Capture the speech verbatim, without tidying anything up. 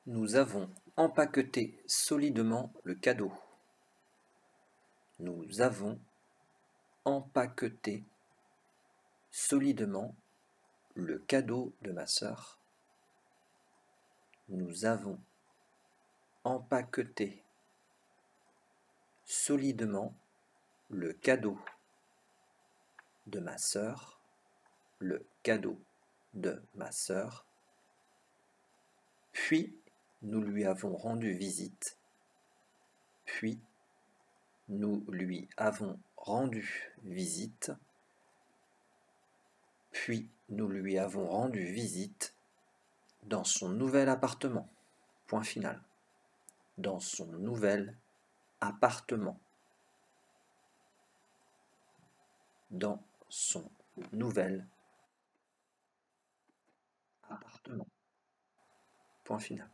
Nous avons empaqueté solidement le cadeau. Nous avons empaqueté solidement le cadeau de ma sœur. Nous avons empaqueté solidement le cadeau de ma sœur, le cadeau de ma sœur. Puis nous lui avons rendu visite. Puis nous lui avons rendu visite. Puis nous lui avons rendu visite dans son nouvel appartement. Point final. Dans son nouvel appartement. Dans son nouvel appartement. Point final.